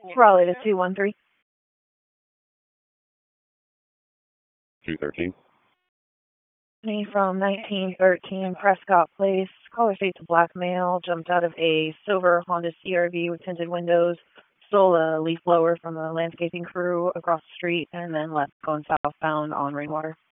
Raleigh to 213. 213. Me from 1913 Prescott Place. Caller states a black male jumped out of a silver Honda CRV with tinted windows, stole a leaf blower from a landscaping crew across the street, and then left going southbound on Rainwater.